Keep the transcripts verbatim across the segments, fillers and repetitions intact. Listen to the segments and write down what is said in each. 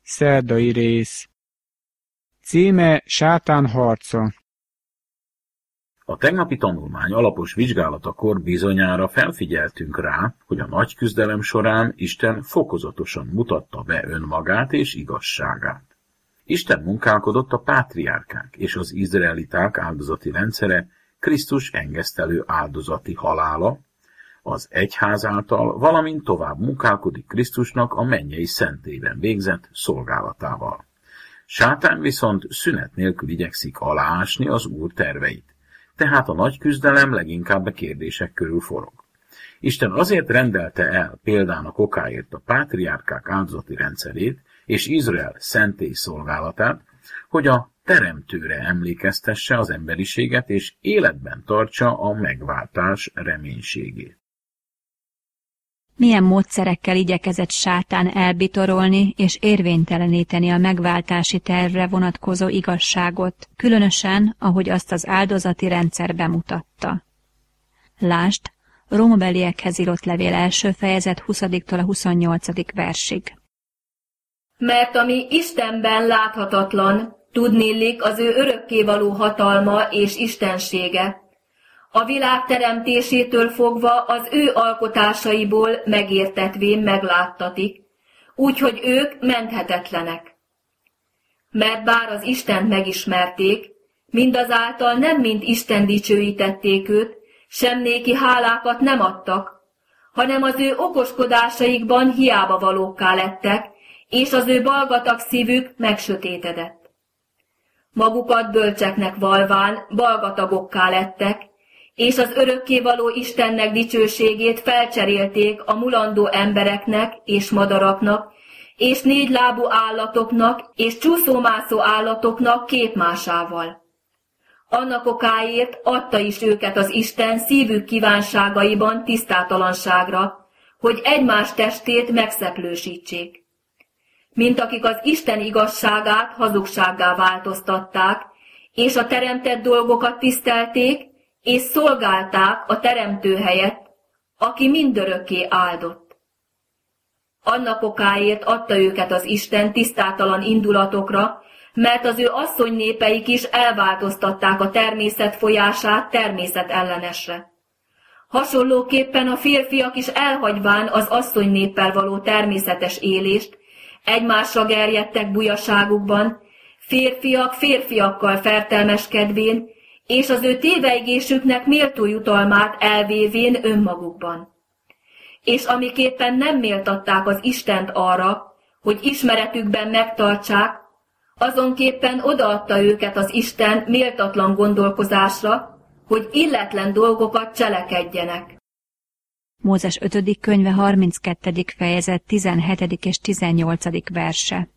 Szerdai rész. Címe Sátán harca. A tegnapi tanulmány alapos vizsgálatakor bizonyára felfigyeltünk rá, hogy a nagy küzdelem során Isten fokozatosan mutatta be önmagát és igazságát. Isten munkálkodott a pátriárkák és az izraeliták áldozati rendszere Krisztus engesztelő áldozati halála, az egyház által, valamint tovább munkálkodik Krisztusnak a mennyei szentélyben végzett szolgálatával. Sátán viszont szünet nélkül igyekszik aláásni az Úr terveit, tehát a nagy küzdelem leginkább a kérdések körül forog. Isten azért rendelte el példának okáért a pátriárkák áldozati rendszerét és Izrael szentély szolgálatát, hogy a teremtőre emlékeztesse az emberiséget és életben tartsa a megváltás reménységét. Milyen módszerekkel igyekezett Sátán elbitorolni és érvényteleníteni a megváltási tervre vonatkozó igazságot, különösen, ahogy azt az áldozati rendszer bemutatta. Lásd, Rómabeliekhez írott levél első fejezet huszadiktól a huszonnyolcadik versig. Mert ami Istenben láthatatlan, tudnillik az ő örökkévaló hatalma és istensége, a világ teremtésétől fogva az ő alkotásaiból megértetvén megláttatik, úgyhogy ők menthetetlenek. Mert bár az Istent megismerték, mindazáltal nem mind Isten dicsőítették őt, sem néki hálákat nem adtak, hanem az ő okoskodásaikban hiába valókká lettek, és az ő balgatag szívük megsötétedett. Magukat bölcseknek valván balgatagokká lettek, és az örökkévaló Istennek dicsőségét felcserélték a mulandó embereknek és madaraknak, és négylábú állatoknak és csúszómászó állatoknak képmásával. Annak okáért adta is őket az Isten szívük kívánságaiban tisztátalanságra, hogy egymás testét megszeplősítsék. Mint akik az Isten igazságát hazugsággá változtatták, és a teremtett dolgokat tisztelték, és szolgálták a teremtő helyett, aki mindörökké áldott. Annak okáért adta őket az Isten tisztátalan indulatokra, mert az ő asszonynépeik is elváltoztatták a természet folyását természet ellenesre. Hasonlóképpen a férfiak is elhagyván az asszonynéppel való természetes élést, egymásra gerjedtek bujaságukban, férfiak férfiakkal fertelmeskedvén, és az ő tévejgésüknek méltó jutalmát elvévén önmagukban. És amiképpen nem méltatták az Istent arra, hogy ismeretükben megtartsák, azonképpen odaadta őket az Isten méltatlan gondolkozásra, hogy illetlen dolgokat cselekedjenek. Mózes ötödik könyve harminckettedik fejezet tizenhetedik és tizennyolcadik verse.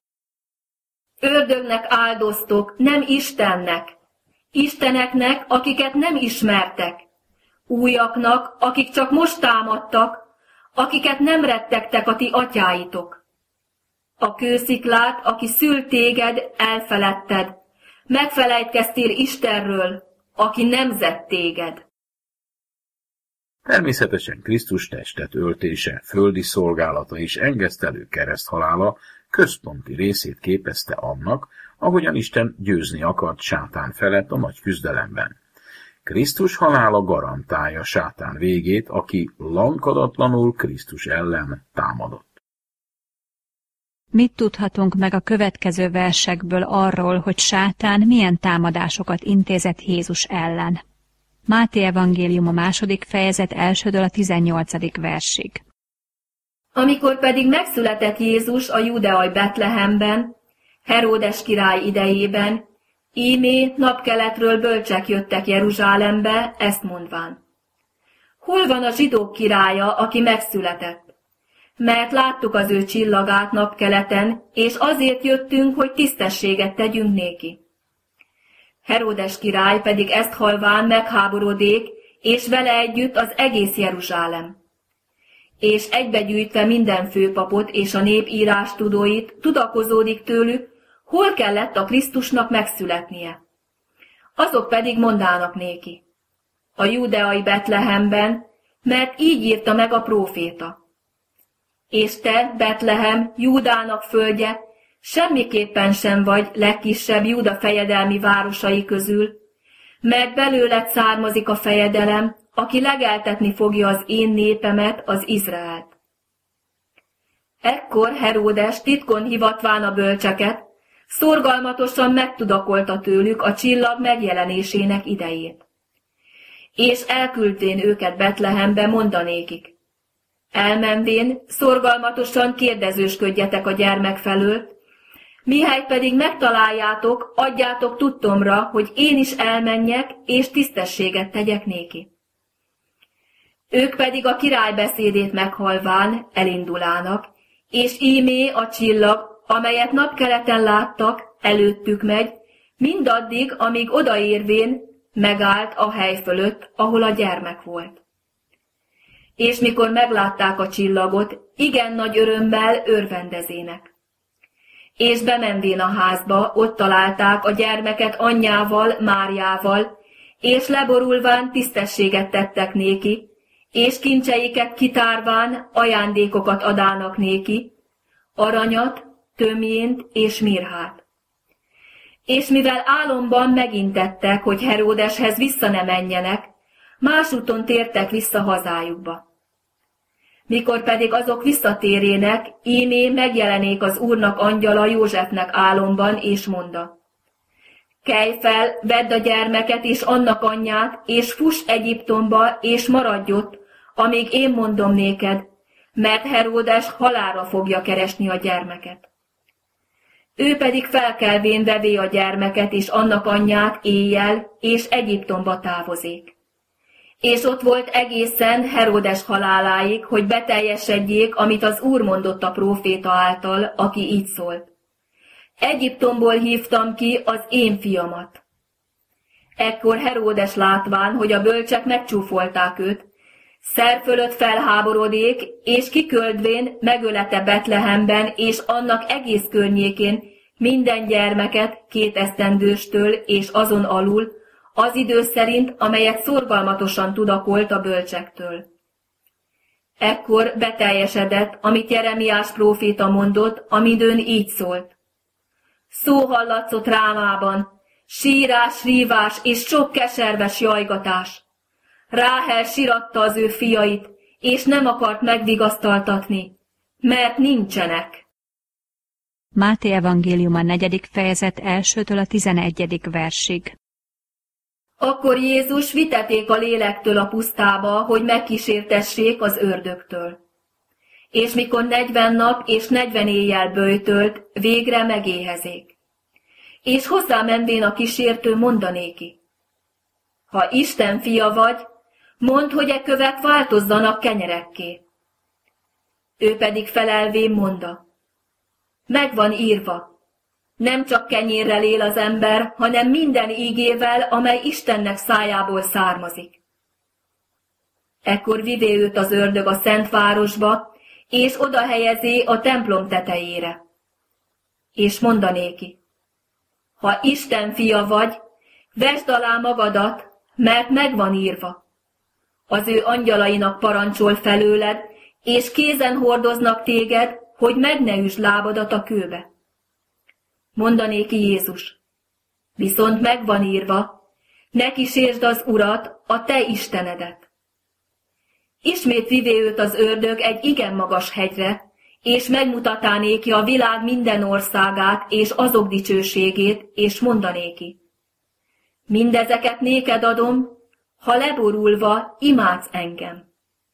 Ördögnek áldoztok, nem Istennek, isteneknek, akiket nem ismertek, újaknak, akik csak most támadtak, akiket nem rettegtek a ti atyáitok. A kősziklát, aki szült téged, elfeledted, megfelejtkeztél Istenről, aki nemzett téged. Természetesen Krisztus testet öltése, földi szolgálata és engesztelő kereszthalála központi részét képezte annak, ahogyan Isten győzni akart Sátán felett a nagy küzdelemben. Krisztus halála garantálja Sátán végét, aki lankadatlanul Krisztus ellen támadott. Mit tudhatunk meg a következő versekből arról, hogy Sátán milyen támadásokat intézett Jézus ellen? Máté evangélium a második fejezet elsődől a tizennyolcadik versig. Amikor pedig megszületett Jézus a Judeai Betlehemben, Heródes király idejében, ímé napkeletről bölcsek jöttek Jeruzsálembe, ezt mondván: hol van a zsidók királya, aki megszületett? Mert láttuk az ő csillagát napkeleten, és azért jöttünk, hogy tisztességet tegyünk néki. Heródes király pedig ezt hallván megháborodék, és vele együtt az egész Jeruzsálem. És egybegyűjtve minden főpapot és a nép írástudóit, tudakozódik tőlük, hol kellett a Krisztusnak megszületnie. Azok pedig mondának néki: a judeai Betlehemben, mert így írta meg a próféta. És te, Betlehem, Júdának földje, semmiképpen sem vagy legkisebb Júda fejedelmi városai közül, mert belőled származik a fejedelem, aki legeltetni fogja az én népemet, az Izraelt. Ekkor Heródes titkon hivatván a bölcseket, szorgalmatosan megtudakolta tőlük a csillag megjelenésének idejét. És elküldvén őket Betlehembe mondanékik: elmenvén szorgalmatosan kérdezősködjetek a gyermek felől, mihelyt pedig megtaláljátok, adjátok tudtomra, hogy én is elmenjek, és tisztességet tegyek néki. Ők pedig a király beszédét meghalván elindulának, és ímé a csillag, amelyet napkeleten láttak, előttük megy, mindaddig, amíg odaérvén megállt a hely fölött, ahol a gyermek volt. És mikor meglátták a csillagot, igen nagy örömmel örvendezének. És bemenvén a házba, ott találták a gyermeket anyjával, Máriával, és leborulván tisztességet tettek néki, és kincseiket kitárván ajándékokat adának néki, aranyat, tömjént és mirhát. És mivel álomban megintettek, hogy Heródeshez vissza ne menjenek, másúton tértek vissza hazájukba. Mikor pedig azok visszatérének, ímé megjelenék az Úrnak angyala Józsefnek álomban, és monda: kelj fel, vedd a gyermeket és annak anyját, és fuss Egyiptomba, és maradj ott, amíg én mondom néked, mert Heródes halálra fogja keresni a gyermeket. Ő pedig felkelvén vevé a gyermeket és annak anyját éjjel, és Egyiptomba távozik. És ott volt egészen Heródes haláláig, hogy beteljesedjék, amit az Úr mondott a próféta által, aki így szólt: Egyiptomból hívtam ki az én fiamat. Ekkor Heródes látván, hogy a bölcsek megcsúfolták őt, szer fölött felháborodék, és kiköldvén megölete Betlehemben és annak egész környékén minden gyermeket két esztendőstől és azon alul, az idő szerint, amelyet szorgalmatosan tudakolt a bölcsektől. Ekkor beteljesedett, amit Jeremiás próféta mondott, amidőn így szólt: szó hallatszott Rámában, sírás, rívás és sok keserves jajgatás. Ráhel síratta az ő fiait, és nem akart megvigasztaltatni, mert nincsenek. Máté evangéliuma negyedik fejezet elsőtől a tizenegyedik versig. Akkor Jézus viteték a lélektől a pusztába, hogy megkísértessék az ördögtől. És mikor negyven nap és negyven éjjel böjtölt, végre megéhezék. És hozzámenvén a kísértő mondanéki: ha Isten fia vagy, mondd, hogy e kövek változzanak kenyerekké. Ő pedig felelvén mondta: meg van írva, nem csak kenyérrel él az ember, hanem minden ígével, amely Istennek szájából származik. Ekkor vivé őt az ördög a szent városba, és oda helyezé a templom tetejére. És mondanéki: ha Isten fia vagy, vesd alá magadat, mert meg van írva. Az ő angyalainak parancsol felőled, és kézen hordoznak téged, hogy meg ne üsd lábadat a kőbe. Mondanéki Jézus: viszont meg van írva, ne kísérsd az Urat, a te Istenedet. Ismét vivé őt az ördög egy igen magas hegyre, és megmutatá néki a világ minden országát és azok dicsőségét, és mondanéki: mindezeket néked adom, ha leborulva imádsz engem.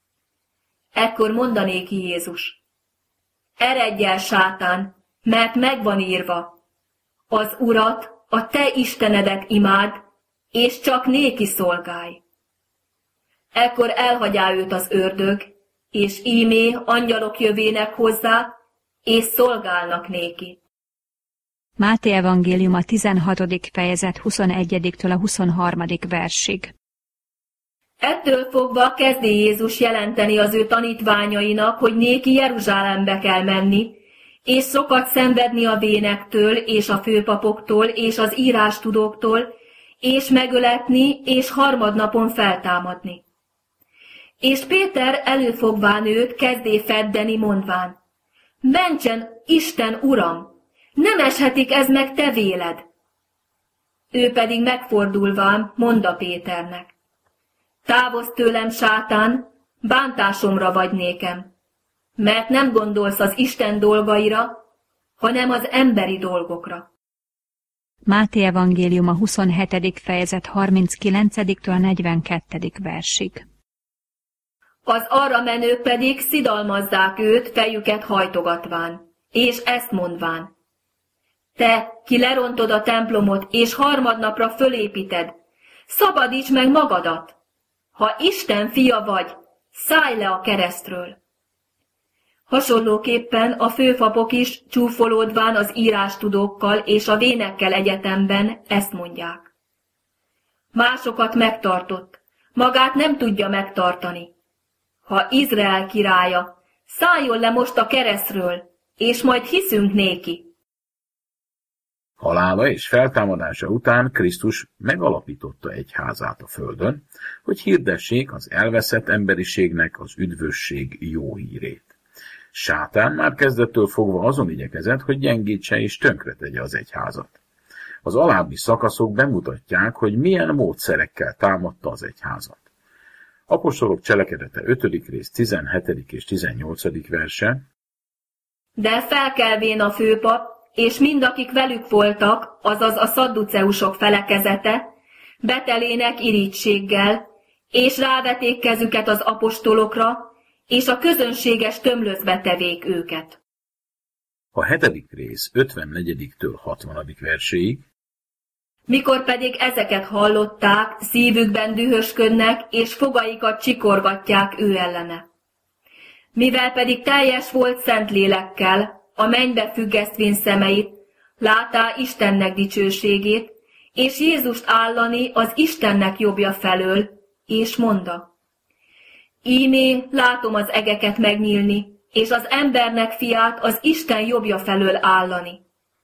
Ekkor mondanéki Jézus: eredj el, sátán, mert meg van írva, az Urat, a te Istenedet imád, és csak néki szolgálj. Ekkor elhagyá őt az ördög, és ímé angyalok jövének hozzá, és szolgálnak néki. Máté evangéliuma tizenhatodik fejezet huszonegyediktől a huszonharmadik versig. Ettől fogva kezdi Jézus jelenteni az ő tanítványainak, hogy néki Jeruzsálembe kell menni, és sokat szenvedni a vénektől, és a főpapoktól, és az írástudóktól, és megöletni, és harmadnapon feltámadni. És Péter előfogván őt kezdé feddeni, mondván: mentsen Isten, Uram! Nem eshetik ez meg te véled. Ő pedig megfordulván mondta Péternek: Távozz tőlem, sátán, bántásomra vagy nékem, mert nem gondolsz az Isten dolgaira, hanem az emberi dolgokra. Máté evangélium a huszonhetedik fejezet harminckilencedik-től negyvenkettedik versig. Az arra menők pedig szidalmazzák őt fejüket hajtogatván, és ezt mondván: Te, ki lerontod a templomot, és harmadnapra fölépíted, szabadíts meg magadat! Ha Isten fia vagy, szállj le a keresztről! Hasonlóképpen a főpapok is csúfolódván az írástudókkal és a vénekkel egyetemben ezt mondják: Másokat megtartott, magát nem tudja megtartani. Ha Izrael királya, szálljon le most a keresztről, és majd hiszünk néki. Halála és feltámadása után Krisztus megalapította egyházát a földön, hogy hirdessék az elveszett emberiségnek az üdvösség jó hírét. Sátán már kezdettől fogva azon igyekezett, hogy gyengítse és tönkretegye az egyházat. Az alábbi szakaszok bemutatják, hogy milyen módszerekkel támadta az egyházat. Apostolok cselekedete ötödik rész tizenhetedik és tizennyolcadik verse. De felkelvén a főpap, és mindakik velük voltak, azaz a szadduceusok felekezete, betelének irítséggel, és ráveték kezüket az apostolokra, és a közönséges tömlözbe tevék őket. A hetedik rész ötvennegyediktől hatvanadik verséig. Mikor pedig ezeket hallották, szívükben dühösködnek, és fogaikat csikorgatják ő ellene. Mivel pedig teljes volt szent lélekkel, a mennybe függesztvén szemeit, látá Istennek dicsőségét, és Jézust állani az Istennek jobbja felől, és mondta: Ímé látom az egeket megnyílni, és az embernek fiát az Isten jobbja felől állani.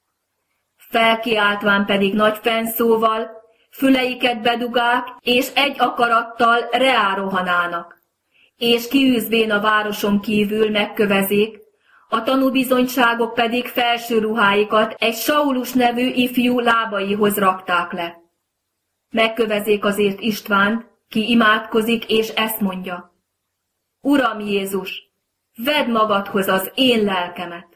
Felkiáltván pedig nagy fennszóval, füleiket bedugák, és egy akarattal reárohanának, és kiűzvén a városon kívül megkövezék, a tanúbizonyságok pedig felső ruháikat egy Saulus nevű ifjú lábaihoz rakták le. Megkövezék azért Istvánt, ki imádkozik, és ezt mondja: Uram Jézus, vedd magadhoz az én lelkemet.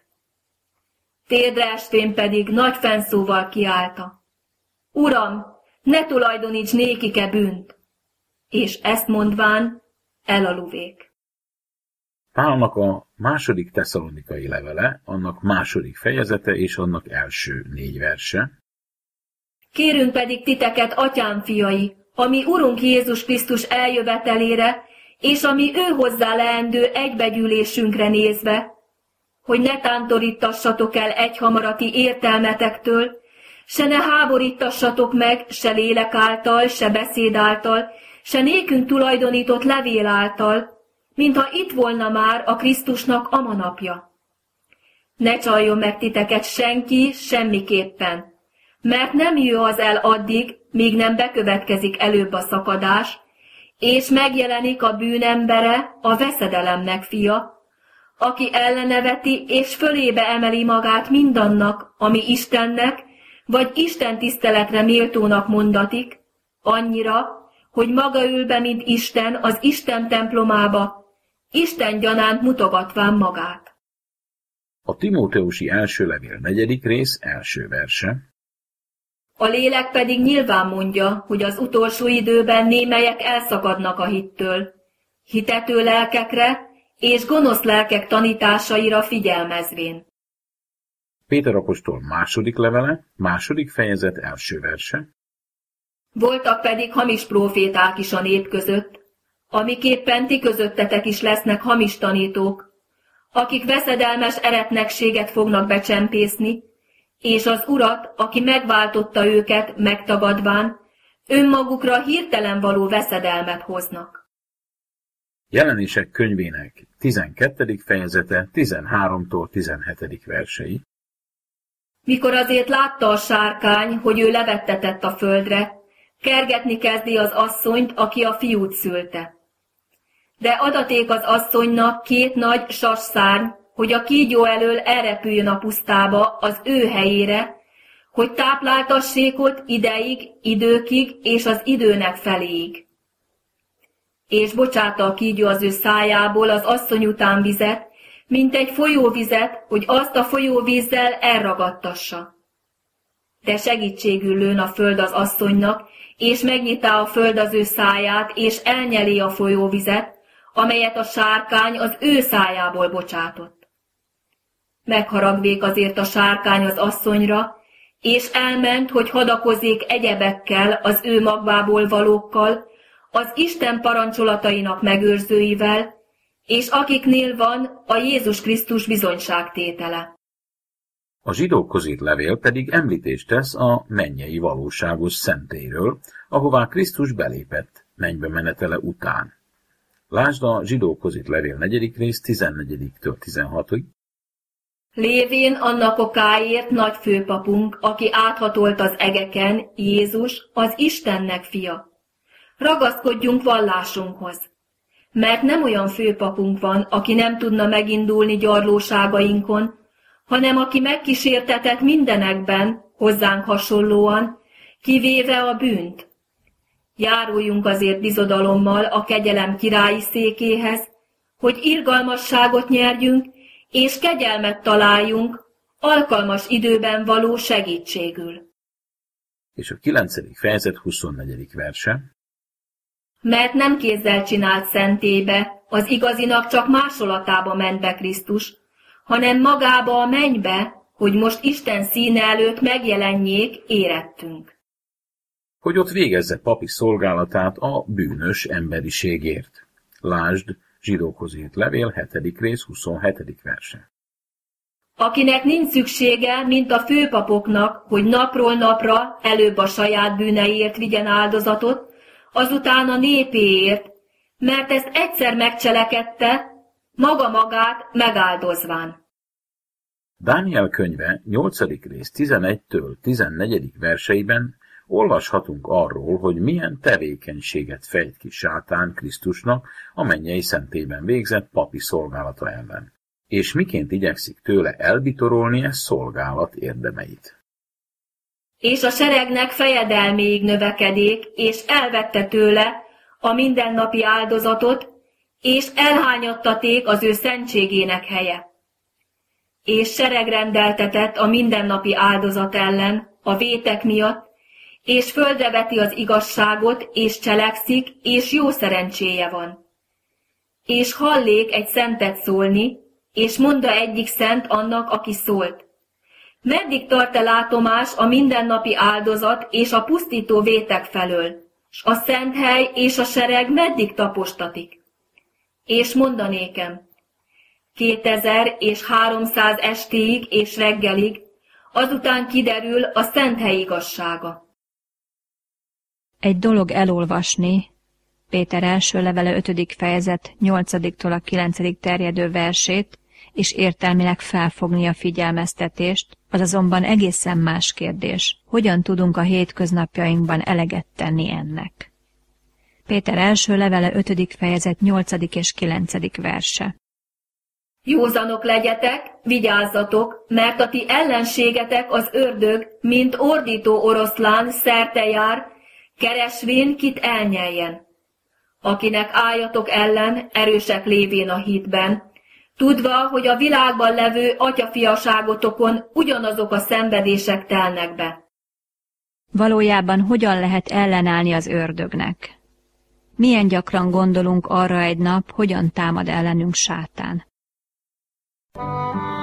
Térdre estvén pedig nagy fennszóval kiálta: Uram, ne tulajdoníts nékike bűnt! És ezt mondván elaluvék. Pálnak a második tesszalonikai levele, annak második fejezete és annak első négy verse. Kérünk pedig titeket, atyám fiai, ami Urunk Jézus Krisztus eljövetelére, és ami ő hozzá leendő egybegyűlésünkre nézve, hogy ne tántorítassatok el egyhamarati értelmetektől, se ne háborítassatok meg, se lélek által, se beszéd által, se nékünk tulajdonított levél által, mintha itt volna már a Krisztusnak a manapja. Ne csaljon meg titeket senki semmiképpen, mert nem jöjj az el addig, míg nem bekövetkezik előbb a szakadás, és megjelenik a bűnembere, a veszedelemnek fia, aki elleneveti és fölébe emeli magát mindannak, ami Istennek, vagy Isten tiszteletre méltónak mondatik, annyira, hogy maga ül be, mint Isten az Isten templomába, Isten gyanánt mutogatván magát. A Timóteusi első levél negyedik rész első verse. A lélek pedig nyilván mondja, hogy az utolsó időben némelyek elszakadnak a hittől, hitető lelkekre és gonosz lelkek tanításaira figyelmezvén. Péter apostol második levele, második fejezet első verse. Voltak pedig hamis próféták is a nép között, amiképpen ti közöttetek is lesznek hamis tanítók, akik veszedelmes eretnekséget fognak becsempészni, és az Urat, aki megváltotta őket megtagadván, önmagukra hirtelen való veszedelmet hoznak. Jelenések könyvének tizenkettedik fejezete tizenháromtól tizenhetedik versei. Mikor azért látta a sárkány, hogy ő levettetett a földre, kergetni kezdi az asszonyt, aki a fiút szülte. De adaték az asszonynak két nagy sasszárny, hogy a kígyó elől elrepüljön a pusztába az ő helyére, hogy tápláltassék ott ideig, időkig és az időnek feléig. És bocsátta a kígyó az ő szájából az asszony után vizet, mint egy folyóvizet, hogy azt a folyóvízzel elragadtassa. De segítségül lőn a föld az asszonynak, és megnyitá a föld az ő száját, és elnyeli a folyóvizet, amelyet a sárkány az ő szájából bocsátott. Megharagvék azért a sárkány az asszonyra, és elment, hogy hadakozzék egyebekkel, az ő magvából valókkal, az Isten parancsolatainak megőrzőivel, és akiknél van a Jézus Krisztus bizonyságtétele. A zsidókhoz írt levél pedig említést tesz a mennyei valóságos szentélyről, ahová Krisztus belépett mennybe menetele után. Lásd a zsidókhoz írt levél negyedik rész tizennegyediktől tizenhatig. Lévén annak okáért nagy főpapunk, aki áthatolt az egeken, Jézus, az Istennek fia. Ragaszkodjunk vallásunkhoz, mert nem olyan főpapunk van, aki nem tudna megindulni gyarlóságainkon, hanem aki megkísértetett mindenekben, hozzánk hasonlóan, kivéve a bűnt. Járuljunk azért bizodalommal a kegyelem királyi székéhez, hogy irgalmasságot nyerjünk, és kegyelmet találjunk, alkalmas időben való segítségül. És a kilencedik fejezet huszonnegyedik verse. Mert nem kézzel csinált szentélybe, az igazinak csak másolatába ment be Krisztus, hanem magába a mennybe, hogy most Isten színe előtt megjelenjék, érettünk. Hogy ott végezze papi szolgálatát a bűnös emberiségért. Lásd, zsidókhoz írt levél, hetedik rész, huszonhetedik verse. Akinek nincs szüksége, mint a főpapoknak, hogy napról napra előbb a saját bűneiért vigyen áldozatot, azután a népéért, mert ezt egyszer megcselekedte, maga magát megáldozván. Dániel könyve nyolcadik rész tizenegytől tizennegyedik verseiben olvashatunk arról, hogy milyen tevékenységet fejt ki sátán Krisztusnak a mennyei szentélyben végzett papi szolgálata ellen, és miként igyekszik tőle elbitorolni e szolgálat érdemeit. És a seregnek fejedelméig növekedék, és elvette tőle a mindennapi áldozatot, és elhányattaték az ő szentségének helye. És seregrendeltetett a mindennapi áldozat ellen, a vétek miatt, és földre veti az igazságot, és cselekszik, és jó szerencséje van. És hallék egy szentet szólni, és mondta egyik szent annak, aki szólt. Meddig tart-e látomás a mindennapi áldozat és a pusztító vétek felől, s a szent hely és a sereg meddig tapostatik? És mondanékem, kétezer és háromszáz estéig és reggelig, azután kiderül a szent hely igazsága. Egy dolog elolvasni, Péter első levele ötödik fejezet nyolcadiktól a kilencedik terjedő versét, és értelmileg felfogni a figyelmeztetést, az azonban egészen más kérdés. Hogyan tudunk a hétköznapjainkban eleget tenni ennek? Péter első levele ötödik fejezet nyolcadik és kilencedik verse. Józanok legyetek, vigyázzatok, mert a ti ellenségetek az ördög, mint ordító oroszlán szerte jár, keresvén kit elnyeljen. Akinek álljatok ellen, erősek lévén a hitben, tudva, hogy a világban levő atyafiaságotokon ugyanazok a szenvedések telnek be. Valójában hogyan lehet ellenállni az ördögnek? Milyen gyakran gondolunk arra egy nap, hogyan támad ellenünk sátán?